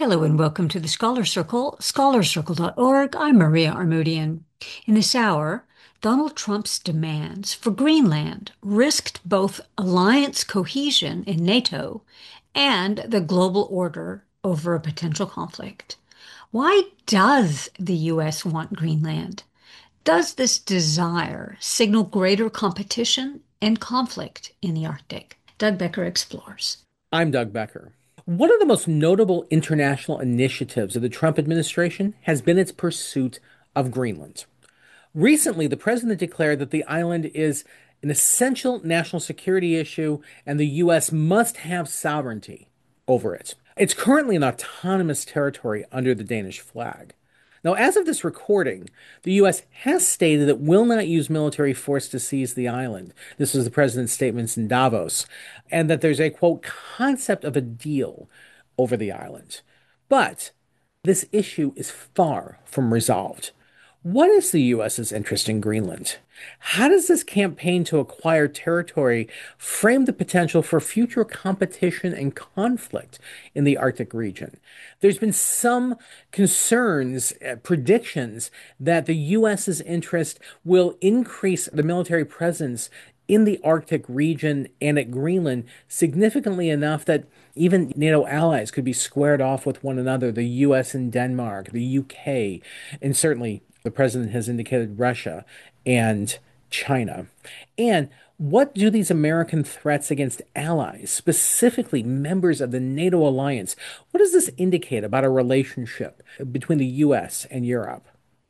Hello and welcome to the Scholar Circle, scholarcircle.org. I'm Maria Armoudian. In this hour, Donald Trump's demands for Greenland risked both alliance cohesion in NATO and the global order over a potential conflict. Why does the U.S. want Greenland? Does this desire signal greater competition and conflict in the Arctic? Doug Becker explores. I'm Doug Becker. One of the most notable international initiatives of the Trump administration has been its pursuit of Greenland. Recently, the president declared that the island is an essential national security issue and the U.S. must have sovereignty over it. It's currently an autonomous territory under the Danish flag. Now, as of this recording, the U.S. has stated it will not use military force to seize the island. This was the president's statements in Davos, and that there's a quote concept of a deal over the island. But this issue is far from resolved. What is the U.S.'s interest in Greenland? How does this campaign to acquire territory frame the potential for future competition and conflict in the Arctic region? There's been some concerns, predictions that the U.S.'s interest will increase the military presence in the Arctic region and at Greenland significantly enough that even NATO allies could be squared off with one another, the US and Denmark, the UK, and certainly the president has indicated Russia and China. And what do these American threats against allies, specifically members of the NATO alliance, what does this indicate about a relationship between the US and Europe?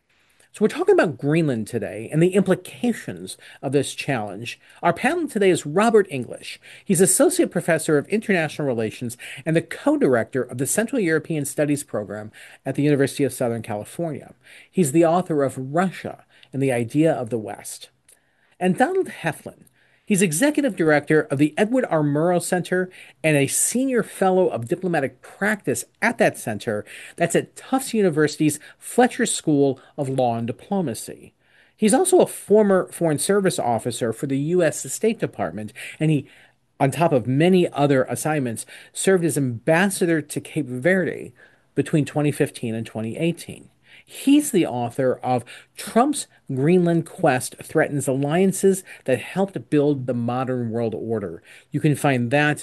So we're talking about Greenland today and the implications of this challenge. Our panel today is Robert English. He's Associate Professor of International Relations and the co-director of the Central European Studies program at the University of Southern California. He's the author of Russia and the Idea of the West. And Donald Heflin. He's executive director of the Edward R. Murrow Center and a senior fellow of diplomatic practice at that center. That's at Tufts University's Fletcher School of Law and Diplomacy. He's also a former Foreign Service officer for the U.S. State Department, and he, on top of many other assignments, served as ambassador to Cape Verde between 2015 and 2018. He's the author of Trump's Greenland Quest Threatens Alliances That Helped Build the Modern World Order. You can find that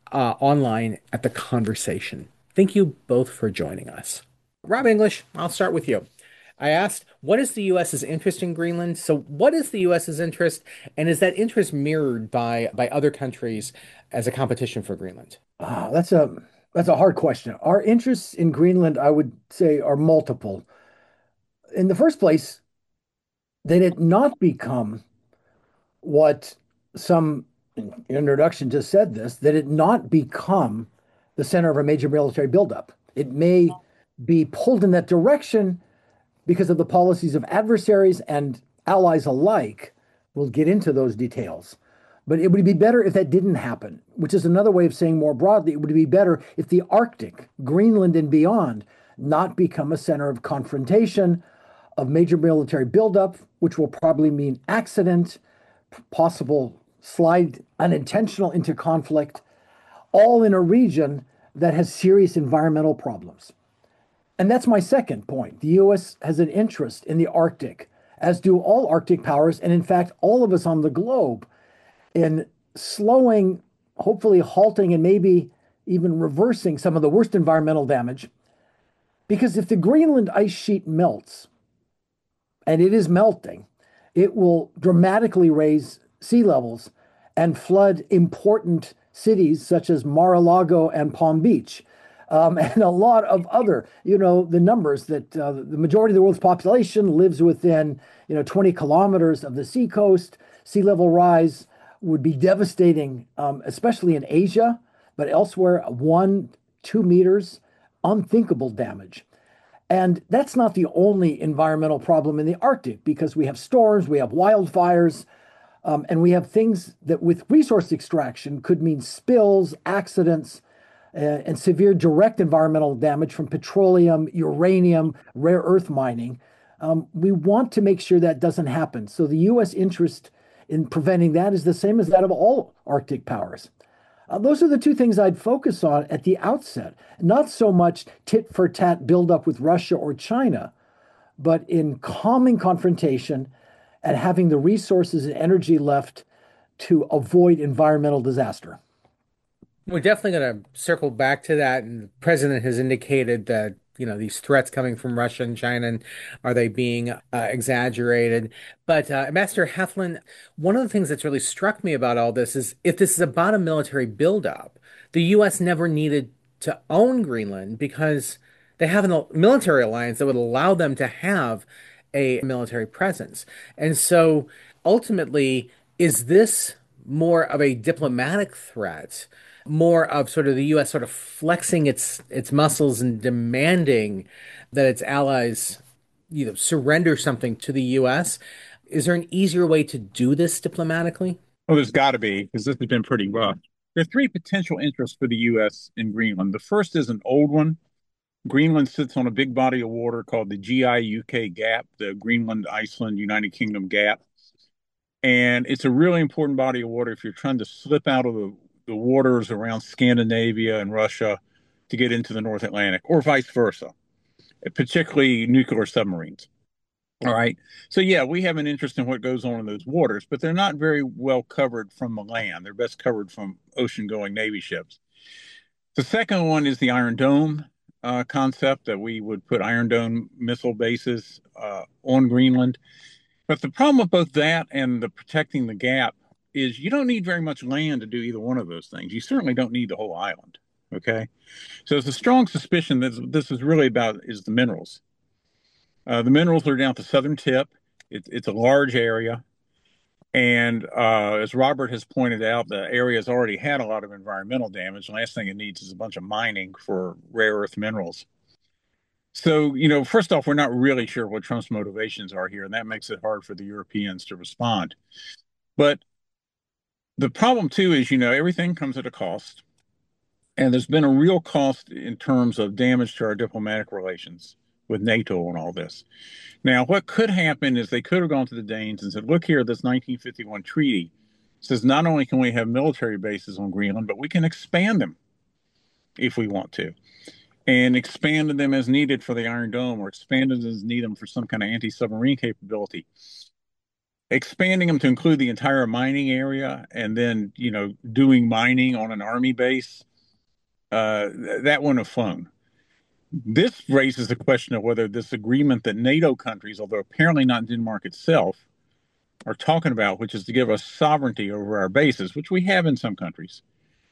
online at The Conversation. Thank you both for joining us. Rob English, I'll start with you. I asked, what is the U.S.'s interest in Greenland? So, what is the U.S.'s interest, and is that interest mirrored by other countries as a competition for Greenland? That's a hard question. Our interests in Greenland, I would say, are multiple. In the first place, that it not become what some introduction just said this, that it not become the center of a major military buildup. It may be pulled in that direction because of the policies of adversaries and allies alike. We'll get into those details. But it would be better if that didn't happen, which is another way of saying more broadly, it would be better if the Arctic, Greenland and beyond, not become a center of confrontation, of major military buildup, which will probably mean accident, possible slide unintentional into conflict, all in a region that has serious environmental problems. And that's my second point. The US has an interest in the Arctic, as do all Arctic powers, and in fact, all of us on the globe, in slowing, hopefully halting, and maybe even reversing some of the worst environmental damage. Because if the Greenland ice sheet melts, and it is melting, it will dramatically raise sea levels and flood important cities such as Mar-a-Lago and Palm Beach. And a lot of other, the numbers that the majority of the world's population lives within, 20 kilometers of the seacoast. Sea level rise would be devastating, especially in Asia, but elsewhere, 1, 2 meters, unthinkable damage. And that's not the only environmental problem in the Arctic, because we have storms, we have wildfires, and we have things that with resource extraction could mean spills, accidents, and severe direct environmental damage from petroleum, uranium, rare earth mining. We want to make sure that doesn't happen. So the U.S. interest in preventing that is the same as that of all Arctic powers. Those are the two things I'd focus on at the outset. Not so much tit for tat buildup with Russia or China, but in calming confrontation and having the resources and energy left to avoid environmental disaster. We're definitely going to circle back to that. And the president has indicated that, these threats coming from Russia and China, and are they being exaggerated? But Ambassador Heflin, one of the things that's really struck me about all this is if this is about a military buildup, the U.S. never needed to own Greenland because they have a military alliance that would allow them to have a military presence. And so ultimately, is this more of a diplomatic threat? More of sort of the U.S. sort of flexing its muscles and demanding that its allies, surrender something to the U.S. Is there an easier way to do this diplomatically? Well, there's got to be, because this has been pretty rough. There are three potential interests for the U.S. in Greenland. The first is an old one. Greenland sits on a big body of water called the GI-UK Gap, the Greenland, Iceland, United Kingdom Gap. And it's a really important body of water if you're trying to slip out of the waters around Scandinavia and Russia to get into the North Atlantic, or vice versa, particularly nuclear submarines. All right. So, yeah, we have an interest in what goes on in those waters, but they're not very well covered from the land. They're best covered from ocean-going Navy ships. The second one is the Iron Dome concept that we would put Iron Dome missile bases on Greenland. But the problem with both that and the protecting the gap is you don't need very much land to do either one of those things. You certainly don't need the whole island. Okay. So it's a strong suspicion that this is really about is the minerals. The minerals are down at the southern tip. It's a large area. And as Robert has pointed out, the area has already had a lot of environmental damage. The last thing it needs is a bunch of mining for rare earth minerals. So, first off, we're not really sure what Trump's motivations are here, and that makes it hard for the Europeans to respond. But the problem, too, is, everything comes at a cost. And there's been a real cost in terms of damage to our diplomatic relations with NATO and all this. Now, what could happen is they could have gone to the Danes and said, look here, this 1951 treaty says not only can we have military bases on Greenland, but we can expand them if we want to, and expanded them as needed for the Iron Dome, or expanded as needed for some kind of anti-submarine capability. Expanding them to include the entire mining area and then, doing mining on an army base, that wouldn't have flown. This raises the question of whether this agreement that NATO countries, although apparently not Denmark itself, are talking about, which is to give us sovereignty over our bases, which we have in some countries,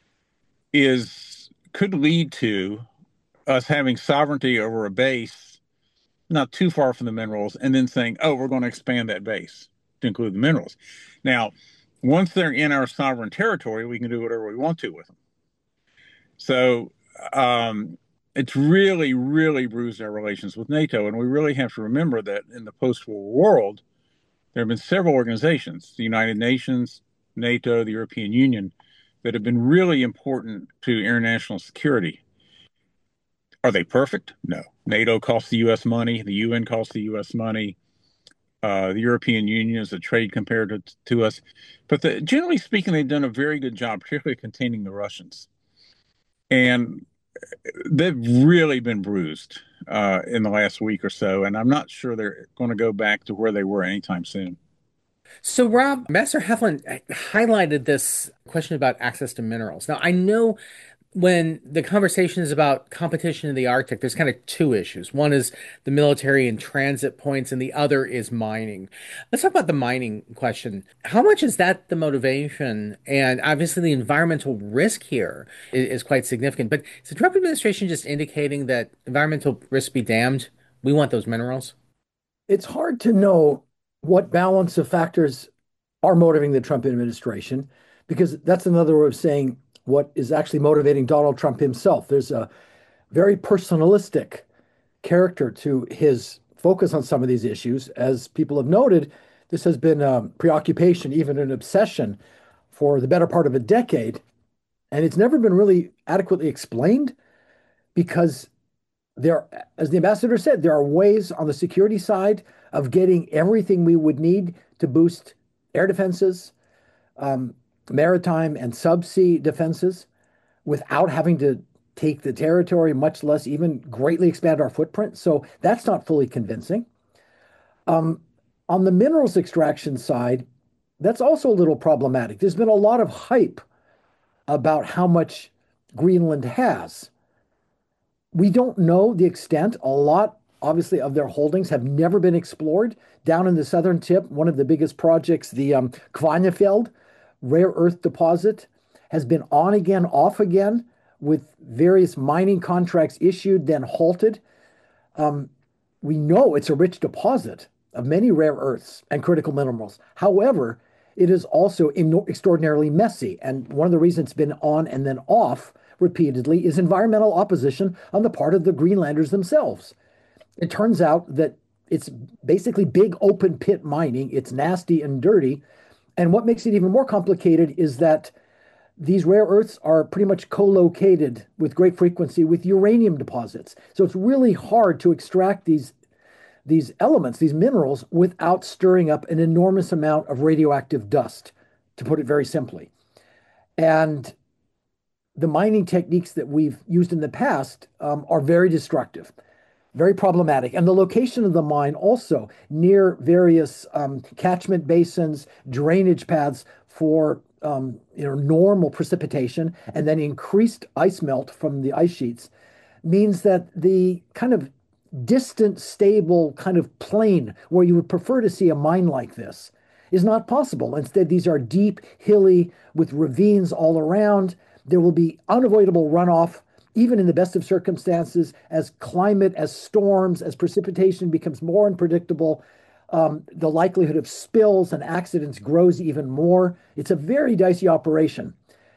could lead to us having sovereignty over a base not too far from the minerals, and then saying, oh, we're going to expand that base to include the minerals. Now, once they're in our sovereign territory, we can do whatever we want to with them. So it's really, really bruised our relations with NATO. And we really have to remember that in the post-war world, there have been several organizations, the United Nations, NATO, the European Union, that have been really important to international security. Are they perfect? No. NATO costs the U.S. money. The UN costs the U.S. money. The European Union is a trade comparator to us. But generally speaking, they've done a very good job, particularly containing the Russians. And they've really been bruised in the last week or so. And I'm not sure they're going to go back to where they were anytime soon. So, Rob, Master Heflin highlighted this question about access to minerals. Now, I know when the conversation is about competition in the Arctic, there's kind of two issues. One is the military and transit points, and the other is mining. Let's talk about the mining question. How much is that the motivation? And obviously, the environmental risk here is quite significant. But is the Trump administration just indicating that environmental risk be damned? We want those minerals? It's hard to know what balance of factors are motivating the Trump administration because that's another way of saying what is actually motivating Donald Trump himself. There's a very personalistic character to his focus on some of these issues. As people have noted, this has been a preoccupation, even an obsession, for the better part of a decade. And it's never been really adequately explained because there, as the ambassador said, there are ways on the security side of getting everything we would need to boost air defenses. Um, maritime and subsea defenses without having to take the territory, much less even greatly expand our footprint. So that's not fully convincing. Um, on the minerals extraction side, that's also a little problematic. There's been a lot of hype about how much Greenland has. We don't know the extent. A lot, obviously, of their holdings have never been explored. Down in the southern tip, one of the biggest projects, the Kvanefjeld rare earth deposit, has been on again, off again, with various mining contracts issued, then halted. Um, we know it's a rich deposit of many rare earths and critical minerals. However, it is also extraordinarily messy. And one of the reasons it's been on and then off repeatedly is environmental opposition on the part of the Greenlanders themselves. It turns out that it's basically big open pit mining. It's nasty and dirty. And what makes it even more complicated is that these rare earths are pretty much co-located with great frequency with uranium deposits. So it's really hard to extract these elements, these minerals, without stirring up an enormous amount of radioactive dust, to put it very simply. And the mining techniques that we've used in the past are very destructive, very problematic. And the location of the mine also near various catchment basins, drainage paths for normal precipitation, and then increased ice melt from the ice sheets means that the kind of distant, stable kind of plain where you would prefer to see a mine like this is not possible. Instead, these are deep, hilly, with ravines all around. There will be unavoidable runoff, even in the best of circumstances, as climate, as storms, as precipitation becomes more unpredictable. The likelihood of spills and accidents grows even more. It's a very dicey operation.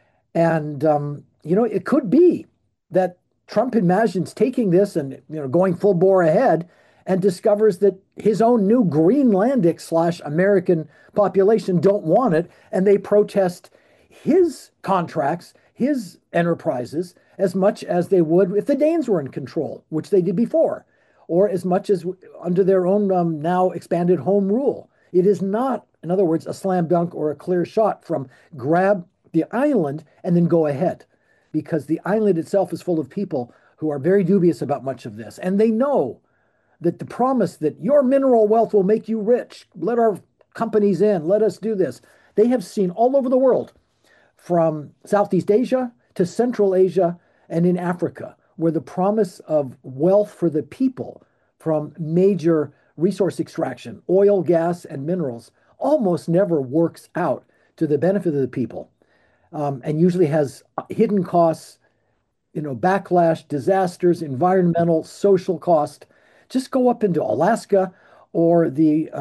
And it could be that Trump imagines taking this and going full bore ahead and discovers that his own new Greenlandic slash American population don't want it, and they protest his contracts, his enterprises, as much as they would if the Danes were in control, which they did before, or as much as under their own now expanded home rule. It is not, in other words, a slam dunk or a clear shot from grab the island and then go ahead, because the island itself is full of people who are very dubious about much of this. And they know that the promise that your mineral wealth will make you rich, let our companies in, let us do this, they have seen all over the world, from Southeast Asia to Central Asia and in Africa, where the promise of wealth for the people from major resource extraction, oil, gas, and minerals, almost never works out to the benefit of the people, and usually has hidden costs, backlash, disasters, environmental, social cost. Just go up into Alaska or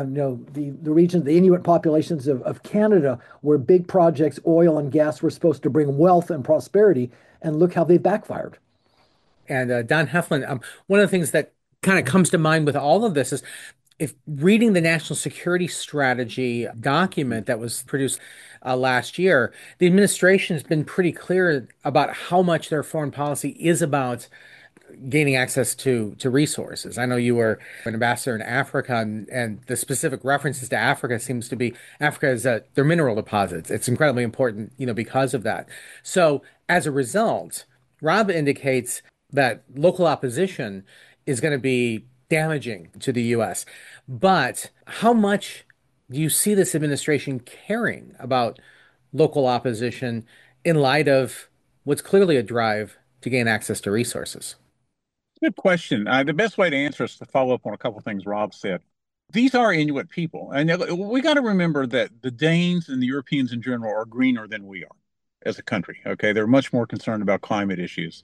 the region, the Inuit populations of Canada, where big projects, oil and gas, were supposed to bring wealth and prosperity, and look how they backfired. And Don Heflin, one of the things that kind of comes to mind with all of this is if reading the national security strategy document that was produced last year, the administration has been pretty clear about how much their foreign policy is about gaining access to resources. I know you were an ambassador in Africa, and the specific references to Africa seems to be Africa is their mineral deposits. It's incredibly important, because of that. So as a result, Rob indicates that local opposition is going to be damaging to the U.S. But how much do you see this administration caring about local opposition in light of what's clearly a drive to gain access to resources? Good question. The best way to answer is to follow up on a couple of things Rob said. These are Inuit people, and we got to remember that the Danes and the Europeans in general are greener than we are as a country. Okay, they're much more concerned about climate issues,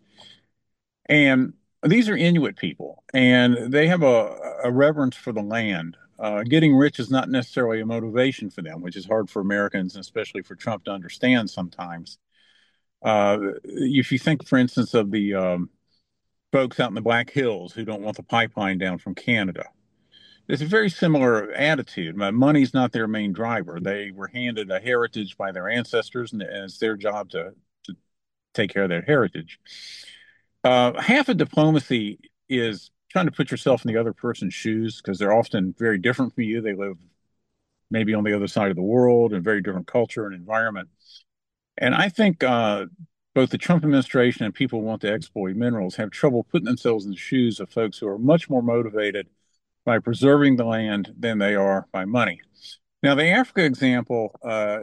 and these are Inuit people, and they have a reverence for the land. Getting rich is not necessarily a motivation for them, which is hard for Americans, and especially for Trump to understand sometimes. If you think, for instance, of the folks out in the Black Hills who don't want the pipeline down from Canada. It's a very similar attitude. Money's not their main driver. They were handed a heritage by their ancestors, and it's their job to take care of their heritage. Half of diplomacy is trying to put yourself in the other person's shoes because they're often very different from you. They live maybe on the other side of the world in very different culture and environment. And I think both the Trump administration and people who want to exploit minerals have trouble putting themselves in the shoes of folks who are much more motivated by preserving the land than they are by money. Now, the Africa example,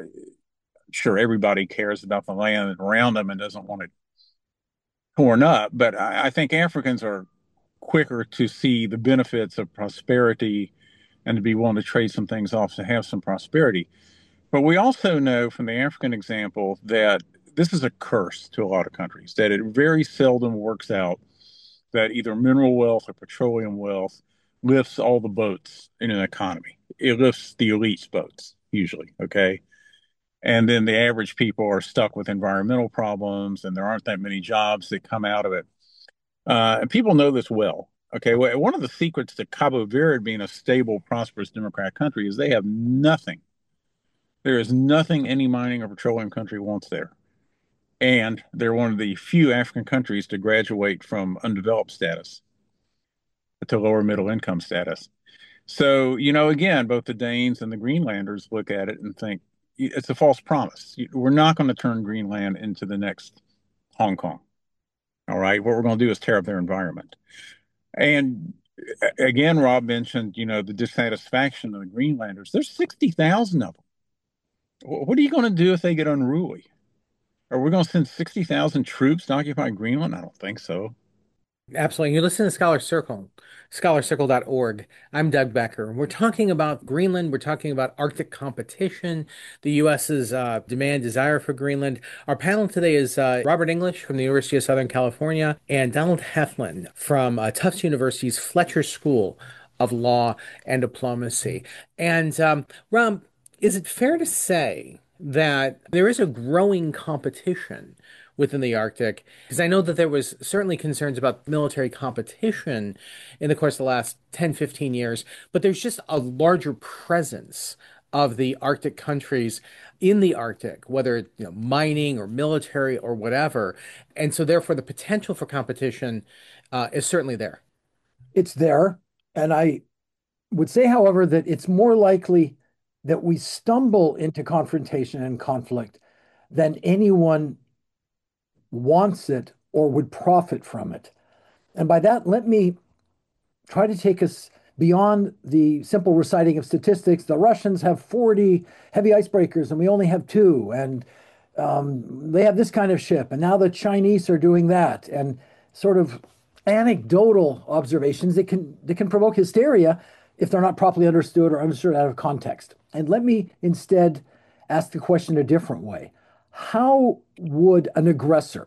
sure, everybody cares about the land around them and doesn't want it torn up, but I think Africans are quicker to see the benefits of prosperity and to be willing to trade some things off to have some prosperity. But we also know from the African example that this is a curse to a lot of countries, that it very seldom works out that either mineral wealth or petroleum wealth lifts all the boats in an economy. It lifts the elite's boats, usually, okay? And then the average people are stuck with environmental problems, and there aren't that many jobs that come out of it. And people know this well. Okay, well, one of the secrets to Cabo Verde being a stable, prosperous democratic country is they have nothing. There is nothing any mining or petroleum country wants there. And they're one of the few African countries to graduate from undeveloped status to lower middle income status. So, again, both the Danes and the Greenlanders look at it and think it's a false promise. We're not going to turn Greenland into the next Hong Kong. All right. What we're going to do is tear up their environment. And again, Rob mentioned, the dissatisfaction of the Greenlanders. There's 60,000 of them. What are you going to do if they get unruly? Are we going to send 60,000 troops to occupy Greenland? I don't think so. Absolutely. You listen to Scholar Circle, scholarcircle.org. I'm Doug Becker. We're talking about Greenland. We're talking about Arctic competition, the U.S.'s desire for Greenland. Our panel today is Robert English from the University of Southern California and Donald Heflin from Tufts University's Fletcher School of Law and Diplomacy. And Rob, is it fair to say that there is a growing competition within the Arctic? Because I know that there was certainly concerns about military competition in the course of the last 10, 15 years, but there's just a larger presence of the Arctic countries in the Arctic, whether mining or military or whatever. And so therefore the potential for competition is certainly there. It's there. And I would say, however, that it's more likely that we stumble into confrontation and conflict than anyone wants it or would profit from it. And by that, let me try to take us beyond the simple reciting of statistics. The Russians have 40 heavy icebreakers and we only have two. And they have this kind of ship. And now the Chinese are doing that. And sort of anecdotal observations that can provoke hysteria if they're not properly understood or understood out of context. And let me instead ask the question a different way. How would an aggressor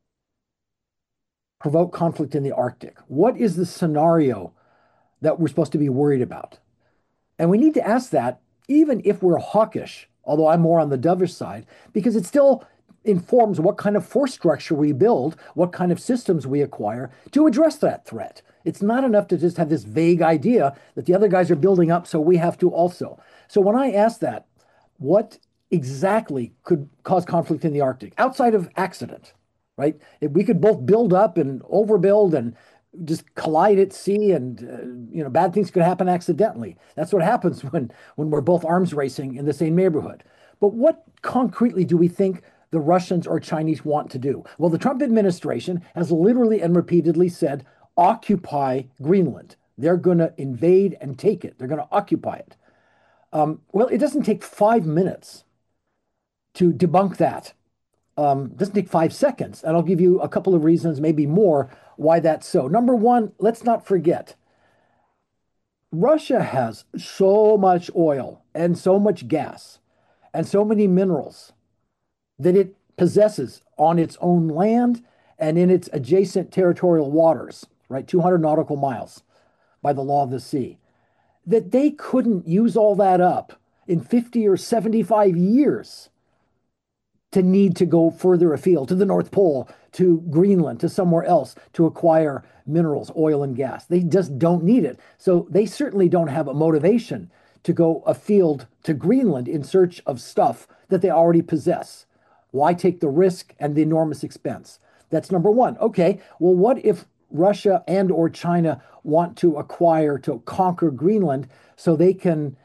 provoke conflict in the Arctic? What is the scenario that we're supposed to be worried about? And we need to ask that even if we're hawkish, although I'm more on the dovish side, because it still informs what kind of force structure we build, what kind of systems we acquire to address that threat. It's not enough to just have this vague idea that the other guys are building up, so we have to also. So when I ask that, what exactly could cause conflict in the Arctic outside of accident, right? If we could both build up and overbuild and just collide at sea and bad things could happen accidentally. That's what happens when we're both arms racing in the same neighborhood. But what concretely do we think the Russians or Chinese want to do? Well, the Trump administration has literally and repeatedly said, occupy Greenland. They're going to invade and take it. They're going to occupy it. Well, it doesn't take 5 minutes to debunk that. It doesn't take 5 seconds. And I'll give you a couple of reasons, maybe more, why that's so. Number one, let's not forget, Russia has so much oil and so much gas and so many minerals that it possesses on its own land and in its adjacent territorial waters, right? 200 nautical miles by the law of the sea, that they couldn't use all that up in 50 or 75 years to need to go further afield to the North Pole, to Greenland, to somewhere else to acquire minerals, oil, and gas. They just don't need it. So they certainly don't have a motivation to go afield to Greenland in search of stuff that they already possess. Why take the risk and the enormous expense? That's number one. Okay, well, what if Russia and or China want to acquire, to conquer Greenland so they can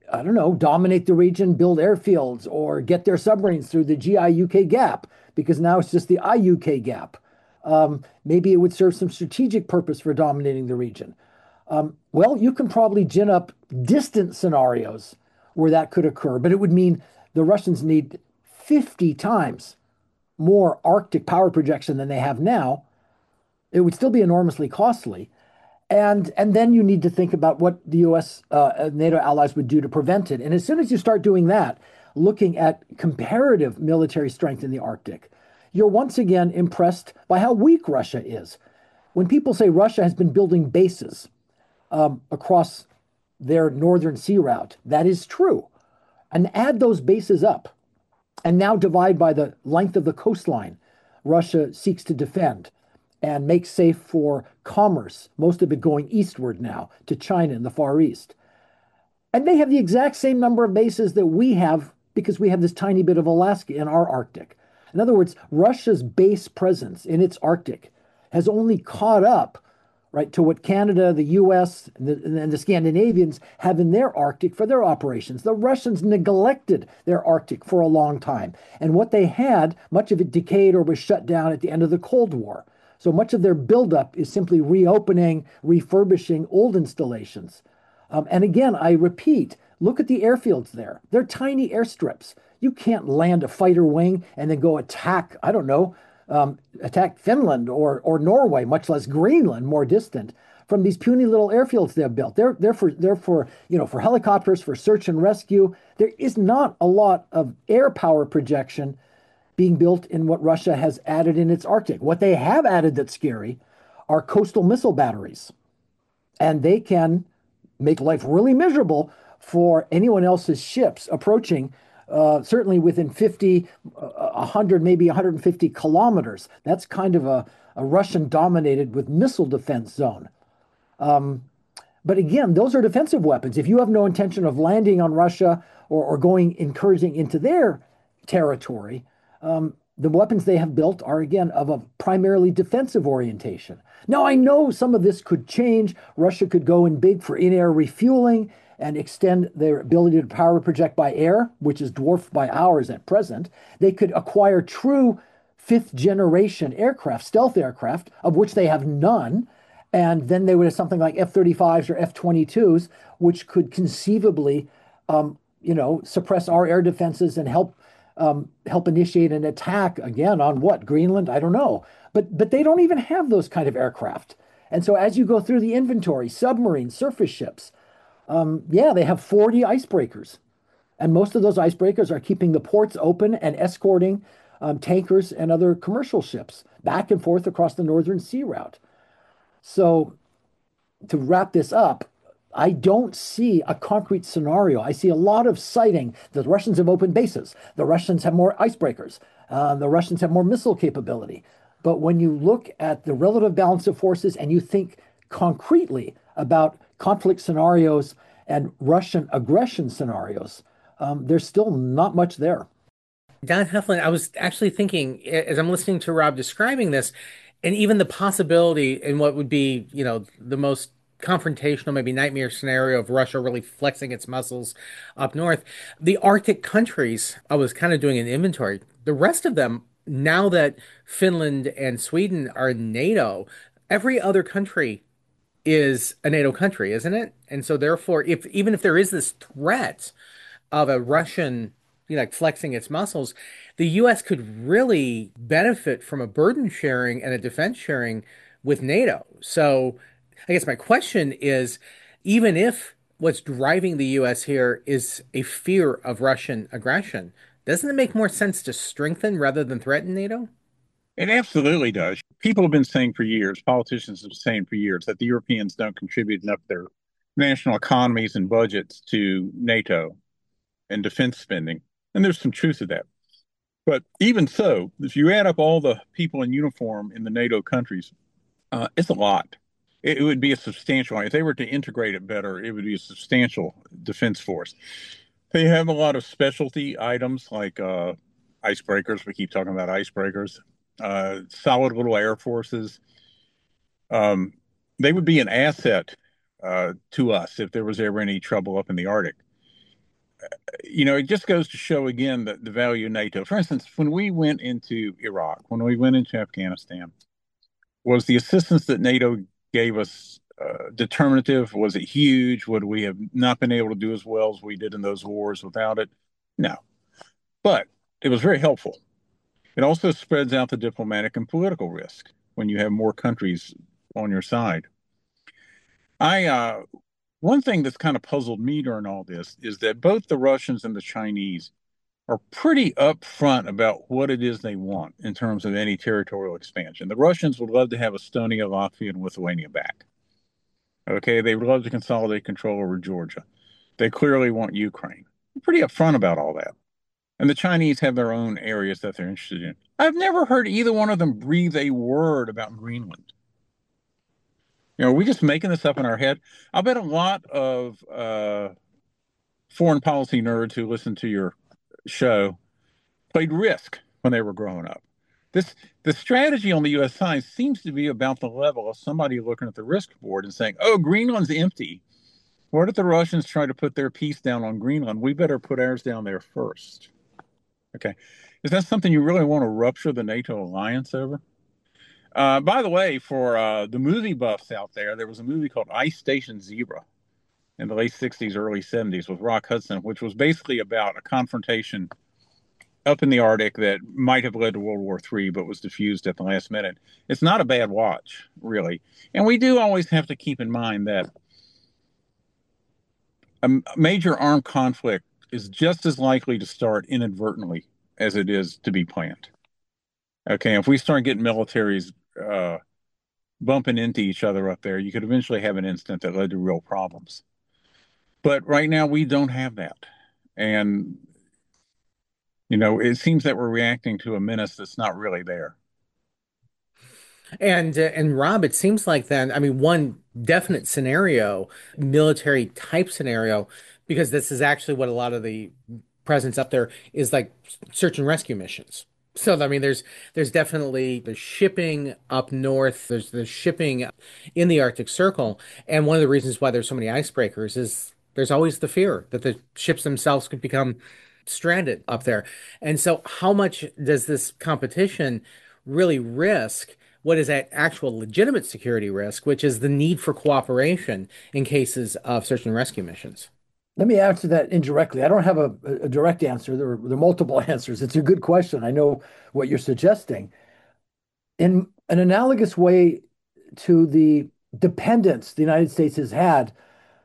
I don't know, dominate the region, build airfields, or get their submarines through the GIUK gap, because now it's just the IUK gap. Maybe it would serve some strategic purpose for dominating the region. Well, you can probably gin up distant scenarios where that could occur, but it would mean the Russians need 50 times more Arctic power projection than they have now. It would still be enormously costly. And then you need to think about what the U.S. NATO allies would do to prevent it. And as soon as you start doing that, looking at comparative military strength in the Arctic, you're once again impressed by how weak Russia is. When people say Russia has been building bases across their northern sea route, that is true. And add those bases up and now divide by the length of the coastline Russia seeks to defend and make safe for commerce, most of it going eastward now to China in the Far East. And they have the exact same number of bases that we have because we have this tiny bit of Alaska in our Arctic. In other words, Russia's base presence in its Arctic has only caught up, right, to what Canada, the US, and the Scandinavians have in their Arctic for their operations. The Russians neglected their Arctic for a long time. And what they had, much of it decayed or was shut down at the end of the Cold War. So much of their buildup is simply reopening, refurbishing old installations. And again, I repeat, look at the airfields there. They're tiny airstrips. You can't land a fighter wing and then go attack, I don't know, attack Finland or Norway, much less Greenland, more distant, from these puny little airfields they've built. They're for for helicopters, for search and rescue. There is not a lot of air power projection being built in what Russia has added in its Arctic. What they have added that's scary are coastal missile batteries, and they can make life really miserable for anyone else's ships approaching, certainly within 50, 100, maybe 150 kilometers. That's kind of a Russian dominated with missile defense zone. But again, those are defensive weapons. If you have no intention of landing on Russia or going encouraging into their territory, the weapons they have built are again of a primarily defensive orientation. Now, I know some of this could change. Russia could go in big for in-air refueling and extend their ability to power project by air, which is dwarfed by ours at present. They could acquire true fifth generation aircraft, stealth aircraft, of which they have none. And then they would have something like F-35s or F-22s, which could conceivably, suppress our air defenses and help initiate an attack again on what? Greenland? I don't know. But they don't even have those kind of aircraft. And so as you go through the inventory, submarines, surface ships, yeah, they have 40 icebreakers. And most of those icebreakers are keeping the ports open and escorting tankers and other commercial ships back and forth across the Northern Sea Route. So to wrap this up, I don't see a concrete scenario. I see a lot of citing. The Russians have opened bases. The Russians have more icebreakers. The Russians have more missile capability. But when you look at the relative balance of forces and you think concretely about conflict scenarios and Russian aggression scenarios, there's still not much there. Don Heflin, I was actually thinking as I'm listening to Rob describing this, and even the possibility in what would be, the most confrontational, maybe nightmare scenario of Russia really flexing its muscles up north. The Arctic countries, I was kind of doing an inventory. The rest of them, now that Finland and Sweden are in NATO, every other country is a NATO country, isn't it? And so therefore, if even if there is this threat of a Russian, like flexing its muscles, the U.S. could really benefit from a burden sharing and a defense sharing with NATO. So I guess my question is, even if what's driving the U.S. here is a fear of Russian aggression, doesn't it make more sense to strengthen rather than threaten NATO? It absolutely does. People have been saying for years, politicians have been saying for years, that the Europeans don't contribute enough of their national economies and budgets to NATO and defense spending. And there's some truth to that. But even so, if you add up all the people in uniform in the NATO countries, it's a lot. It would be a substantial, if they were to integrate it better, it would be a substantial defense force. They have a lot of specialty items like icebreakers. We keep talking about icebreakers, solid little air forces. They would be an asset to us if there was ever any trouble up in the Arctic. it just goes to show again the value of NATO. For instance, when we went into Iraq, when we went into Afghanistan, was the assistance that NATO gave us determinative? Was it huge? Would we have not been able to do as well as we did in those wars without it? No. But it was very helpful. It also spreads out the diplomatic and political risk when you have more countries on your side. I One thing that's kind of puzzled me during all this is that both the Russians and the Chinese are pretty upfront about what it is they want in terms of any territorial expansion. The Russians would love to have Estonia, Latvia, and Lithuania back. Okay, they would love to consolidate control over Georgia. They clearly want Ukraine. They're pretty upfront about all that. And the Chinese have their own areas that they're interested in. I've never heard either one of them breathe a word about Greenland. Are we just making this up in our head? I bet a lot of foreign policy nerds who listen to your show played Risk when they were growing up. This the strategy on the U.S. side seems to be about the level of somebody looking at the risk board and saying, "Oh, Greenland's empty. What if the Russians try to put their piece down on Greenland? We better put ours down there first." Okay, is that something you really want to rupture the NATO alliance over? By the way, for the movie buffs out there, there was a movie called Ice Station Zebra in the late 60s, early 70s with Rock Hudson, which was basically about a confrontation up in the Arctic that might have led to World War III, but was diffused at the last minute. It's not a bad watch, really. And we do always have to keep in mind that a major armed conflict is just as likely to start inadvertently as it is to be planned. Okay, if we start getting militaries bumping into each other up there, you could eventually have an incident that led to real problems. But right now, we don't have that. And, it seems that we're reacting to a menace that's not really there. And Rob, it seems like then, I mean, one definite scenario, military type scenario, because this is actually what a lot of the presence up there is like search and rescue missions. So I mean, there's definitely the shipping up north. There's the shipping in the Arctic Circle, and one of the reasons why there's so many icebreakers is there's always the fear that the ships themselves could become stranded up there. And so, how much does this competition really risk what is that actual legitimate security risk, which is the need for cooperation in cases of search and rescue missions? Let me answer that indirectly. I don't have a direct answer. There are multiple answers. It's a good question. I know what you're suggesting. In an analogous way to the dependence the United States has had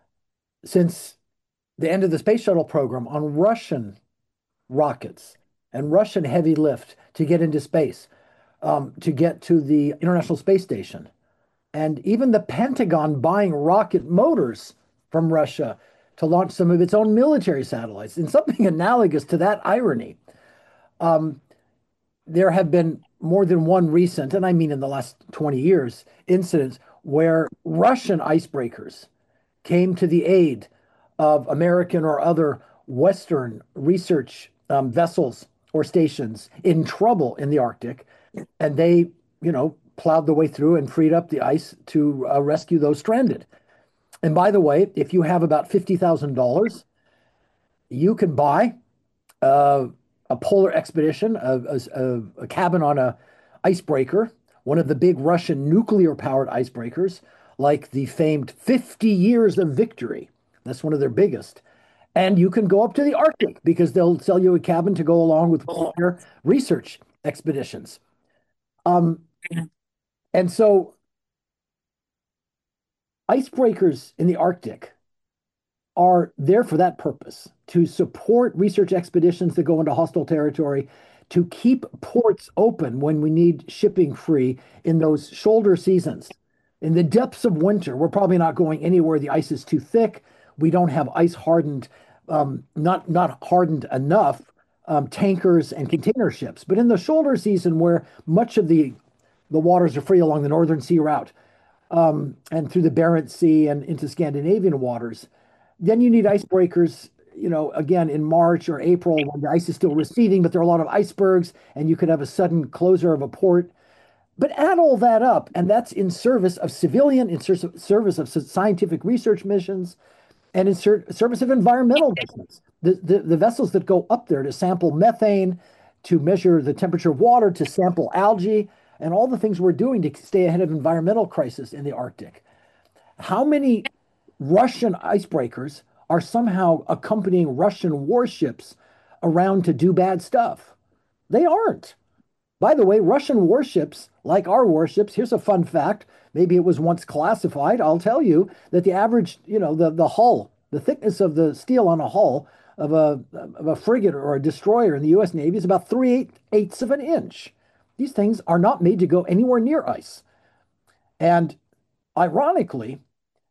since the end of the space shuttle program on Russian rockets and Russian heavy lift to get into space, to get to the International Space Station. And even the Pentagon buying rocket motors from Russia to launch some of its own military satellites. In something analogous to that irony, um, there have been more than one recent, and I mean in the last 20 years, incidents where Russian icebreakers came to the aid of American or other Western research vessels or stations in trouble in the Arctic, and they, plowed the way through and freed up the ice to rescue those stranded. And by the way, if you have about $50,000, you can buy uh, a polar expedition, a cabin on a icebreaker, one of the big Russian nuclear-powered icebreakers, like the famed 50 Years of Victory. That's one of their biggest. And you can go up to the Arctic because they'll sell you a cabin to go along with their research expeditions. Um, and so icebreakers in the Arctic are there for that purpose, to support research expeditions that go into hostile territory, to keep ports open when we need shipping free in those shoulder seasons. In the depths of winter, we're probably not going anywhere. The ice is too thick. We don't have ice hardened, not hardened enough tankers and container ships. But in the shoulder season, where much of the waters are free along the Northern Sea route, and through the Barents Sea and into Scandinavian waters, then you need icebreakers, again in March or April when the ice is still receding, but there are a lot of icebergs and you could have a sudden closure of a port. But add all that up, and that's in service of civilian, in service of scientific research missions. and in service of environmental reasons. The vessels that go up there to sample methane, to measure the temperature of water, to sample algae, and all the things we're doing to stay ahead of environmental crisis in the Arctic. How many Russian icebreakers are somehow accompanying Russian warships around to do bad stuff? They aren't. By the way, Russian warships, like our warships, here's a fun fact. Maybe it was once classified. I'll tell you that the average, the hull, the thickness of the steel on a hull of a frigate or a destroyer in the U.S. Navy is about 3/8 of an inch. These things are not made to go anywhere near ice. And ironically,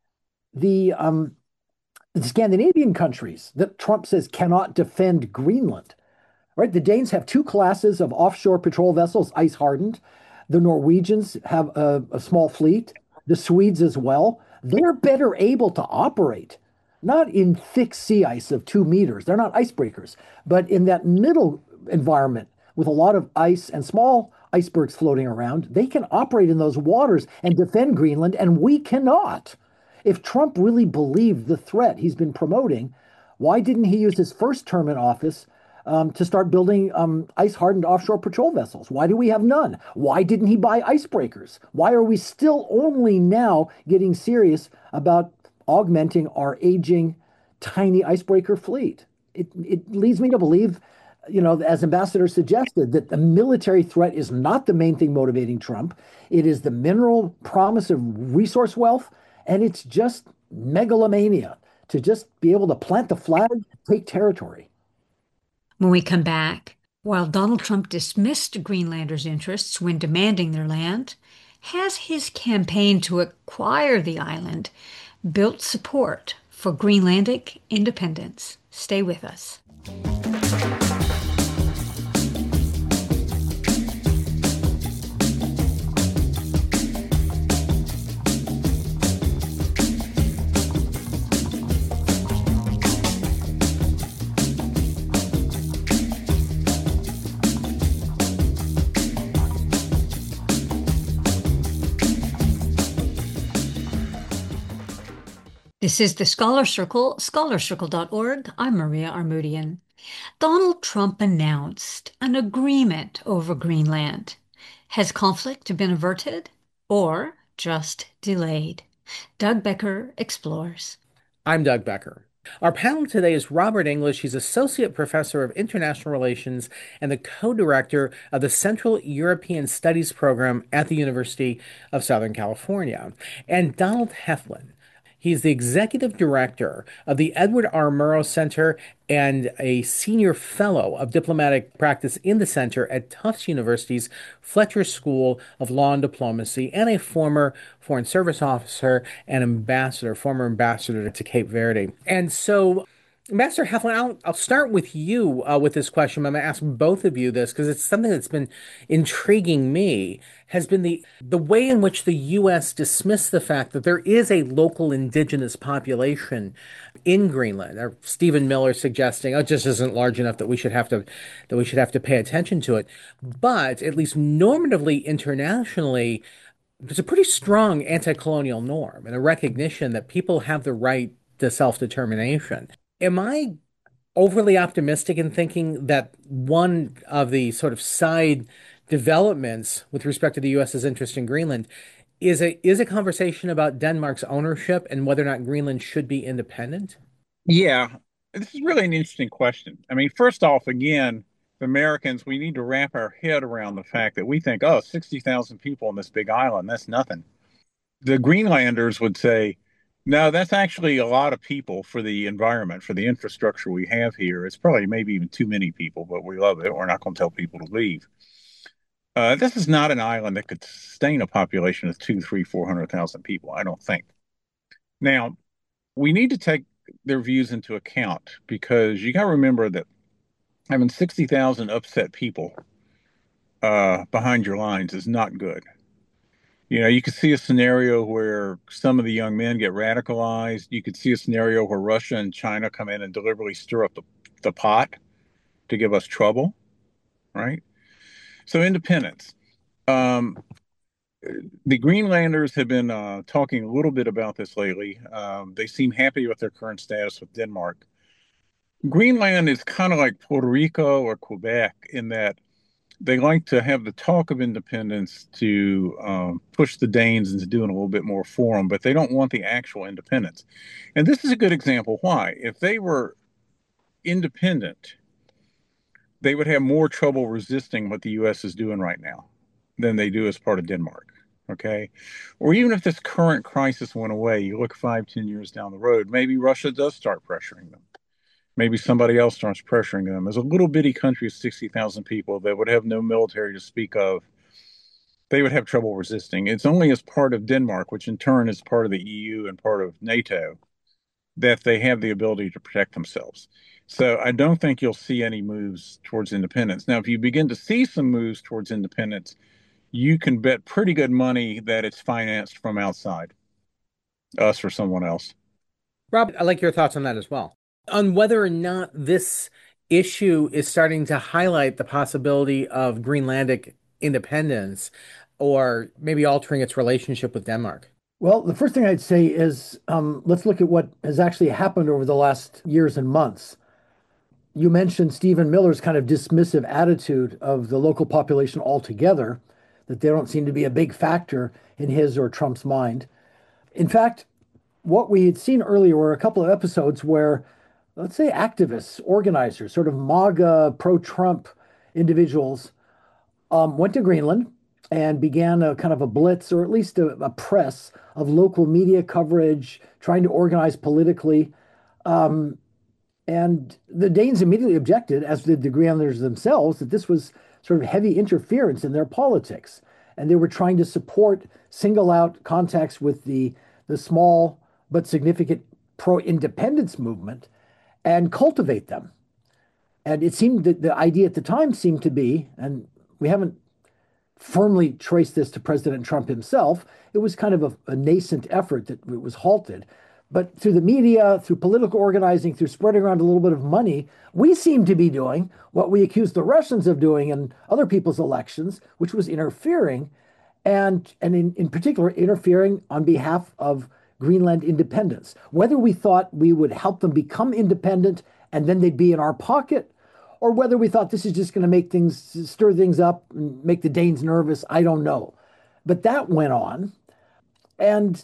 the Scandinavian countries that Trump says cannot defend Greenland, right? The Danes have two classes of offshore patrol vessels, ice hardened. The Norwegians have a small fleet, the Swedes as well. They're better able to operate, not in thick sea ice of 2 meters. They're not icebreakers, but in that middle environment with a lot of ice and small icebergs floating around, they can operate in those waters and defend Greenland, and we cannot. If Trump really believed the threat he's been promoting, why didn't he use his first term in office to start building ice-hardened offshore patrol vessels? Why do we have none? Why didn't he buy icebreakers? Why are we still only now getting serious about augmenting our aging tiny icebreaker fleet? It leads me to believe, as Ambassador suggested, that the military threat is not the main thing motivating Trump. It is the mineral promise of resource wealth, and it's just megalomania to just be able to plant the flag, take territory. When we come back, while Donald Trump dismissed Greenlanders' interests when demanding their land, has his campaign to acquire the island built support for Greenlandic independence? Stay with us. This is the Scholar Circle, scholarcircle.org. I'm Maria Armoudian. Donald Trump announced an agreement over Greenland. Has conflict been averted or just delayed? Doug Becker explores. I'm Doug Becker. Our panel today is Robert English. He's Associate Professor of International Relations and the co-director of the Central European Studies Program at the University of Southern California. And Donald Heflin. He's the executive director of the Edward R. Murrow Center and a senior fellow of diplomatic practice in the center at Tufts University's Fletcher School of Law and Diplomacy, and a former Foreign Service officer and ambassador, former ambassador to Cape Verde. And so, Ambassador Heflin, I'll start with you with this question. I'm going to ask both of you this because it's something that's been intriguing me, has been the way in which the U.S. dismissed the fact that there is a local indigenous population in Greenland. Or Stephen Miller suggesting, oh, it just isn't large enough that we should have to pay attention to it. But at least normatively, internationally, there's a pretty strong anti-colonial norm and a recognition that people have the right to self-determination. Am I overly optimistic in thinking that one of the sort of side developments with respect to the US's interest in Greenland is a conversation about Denmark's ownership and whether or not Greenland should be independent? Yeah, this is really an interesting question. I mean, first off, again, the Americans, we need to wrap our head around the fact that we think, oh, 60,000 people on this big island, that's nothing. The Greenlanders would say, no, that's actually a lot of people for the environment, for the infrastructure we have here. It's probably maybe even too many people, but we love it. We're not going to tell people to leave. This is not an island that could sustain a population of two, three, 400,000 people, I don't think. Now, we need to take their views into account because you got to remember that having 60,000 upset people behind your lines is not good. You know, you could see a scenario where some of the young men get radicalized. You could see a scenario where Russia and China come in and deliberately stir up the pot to give us trouble, right? So independence. Um, The Greenlanders have been talking a little bit about this lately. They seem happy with their current status with Denmark. Greenland is kind of like Puerto Rico or Quebec in that they like to have the talk of independence to push the Danes into doing a little bit more for them, but they don't want the actual independence. And this is a good example why. If they were independent, they would have more trouble resisting what the U.S. is doing right now than they do as part of Denmark. Okay. Or even if this current crisis went away, you look 5, 10 years down the road, maybe Russia does start pressuring them. Maybe somebody else starts pressuring them. As a little bitty country of 60,000 people that would have no military to speak of, they would have trouble resisting. It's only as part of Denmark, which in turn is part of the EU and part of NATO, that they have the ability to protect themselves. So I don't think you'll see any moves towards independence. Now, if you begin to see some moves towards independence, you can bet pretty good money that it's financed from outside, us or someone else. Rob, I like your thoughts on that as well. On whether or not this issue is starting to highlight the possibility of Greenlandic independence or maybe altering its relationship with Denmark. Well, the first thing I'd say is let's look at what has actually happened over the last years and months. You mentioned Stephen Miller's kind of dismissive attitude of the local population altogether, that they don't seem to be a big factor in his or Trump's mind. In fact, what we had seen earlier were a couple of episodes where, let's say, activists, organizers, sort of MAGA pro-Trump individuals went to Greenland and began a kind of a blitz, or at least a press of local media coverage, trying to organize politically. Um, and the Danes immediately objected, as did the Greenlanders themselves, that this was sort of heavy interference in their politics. And they were trying to support, single out contacts with the small but significant pro-independence movement and cultivate them. And it seemed that the idea at the time seemed to be, and we haven't firmly traced this to President Trump himself. It was kind of a nascent effort that was halted. But through the media, through political organizing, through spreading around a little bit of money, we seem to be doing what we accused the Russians of doing in other people's elections, which was interfering, and in particular, interfering on behalf of Greenland independence. Whether we thought we would help them become independent and then they'd be in our pocket, or whether we thought this is just going to make things, stir things up and make the Danes nervous, I don't know. But that went on. And,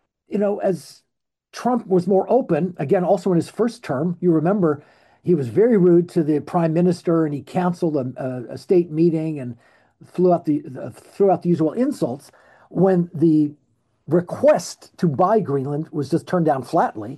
as Trump was more open, again, also in his first term, you remember he was very rude to the prime minister and he canceled a state meeting and threw out the usual insults when the request to buy Greenland was just turned down flatly.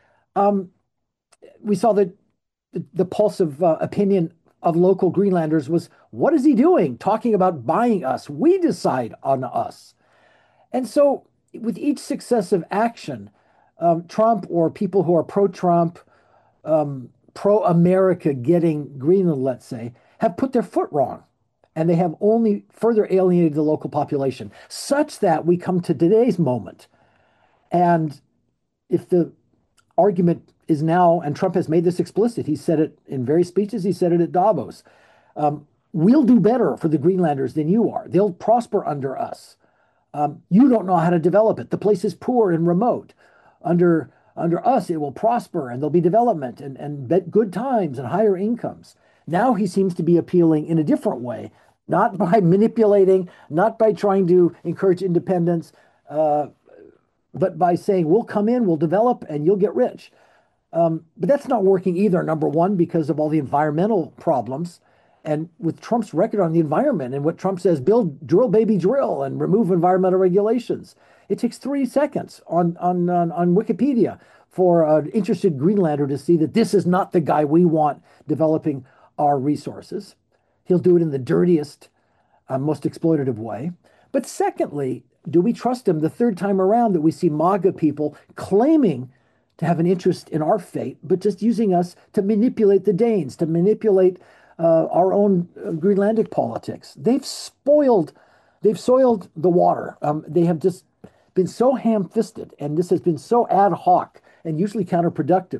We saw that the pulse of opinion of local Greenlanders was, what is he doing? Talking about buying us. We decide on us. And so, with each successive action, Trump or people who are pro-Trump, pro-America getting Greenland, let's say, have put their foot wrong. And they have only further alienated the local population, such that we come to today's moment. And if the argument is now, and Trump has made this explicit, he said it in various speeches, he said it at Davos, we'll do better for the Greenlanders than you are. They'll prosper under us. You don't know how to develop it. The place is poor and remote. Under us, it will prosper and there'll be development and good times and higher incomes. Now he seems to be appealing in a different way, not by manipulating, not by trying to encourage independence, but by saying, we'll come in, we'll develop, and you'll get rich. But that's not working either, number one, because of all the environmental problems. And with Trump's record on the environment and what Trump says, build, drill, baby, drill, and remove environmental regulations. It takes 3 seconds on Wikipedia for an interested Greenlander to see that this is not the guy we want developing our resources. He'll do it in the dirtiest, most exploitative way. But secondly, do we trust him the third time around that we see MAGA people claiming to have an interest in our fate, but just using us to manipulate the Danes, to manipulate our own Greenlandic politics? They've soiled the water. They have just been so ham-fisted, and this has been so ad hoc and usually counterproductive,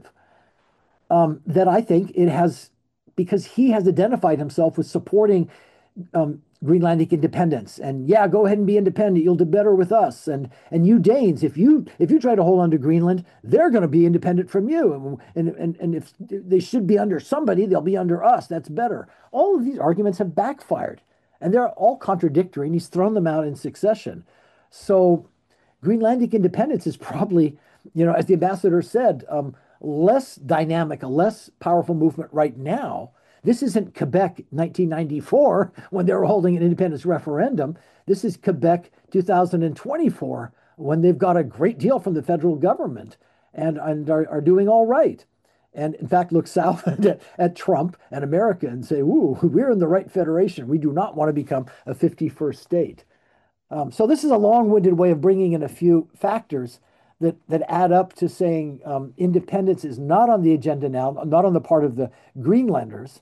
that I think it has, because he has identified himself with supporting Greenlandic independence. And yeah, go ahead and be independent. You'll do better with us. And you Danes, if you try to hold on to Greenland, they're going to be independent from you. And if they should be under somebody, they'll be under us. That's better. All of these arguments have backfired, and they're all contradictory. And he's thrown them out in succession. So Greenlandic independence is probably, as the ambassador said, less dynamic, a less powerful movement right now. This isn't Quebec 1994 when they were holding an independence referendum. This is Quebec 2024 when they've got a great deal from the federal government and are doing all right. And in fact, look south at Trump and America and say, ooh, we're in the right federation. We do not want to become a 51st state. So this is a long-winded way of bringing in a few factors that add up to saying independence is not on the agenda now, not on the part of the Greenlanders.